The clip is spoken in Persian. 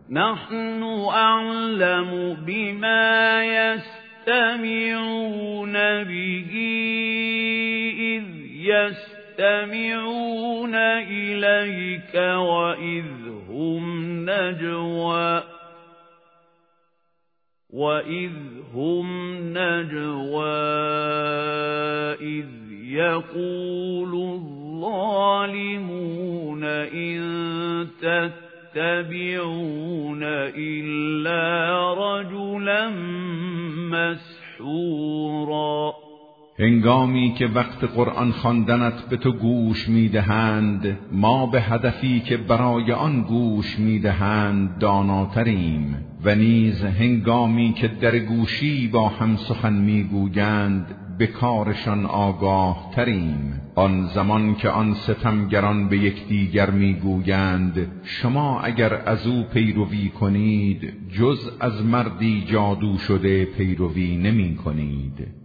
نحن أعلم بما يستمعون به إذ يستمعون إليك وإذ هم نجوى إذ يقول الظالمون إن تتبعون إلا رجلا مسحورا. هنگامی که وقت قرآن خواندنت به تو گوش میدهند ما به هدفی که برای آن گوش میدهند داناتریم و نیز هنگامی که در گوشی با هم سخن میگویند به کارشان آگاه تریم. آن زمان که آن ستمگران به یکدیگر میگویند شما اگر از او پیروی کنید جز از مردی جادو شده پیروی نمی کنید.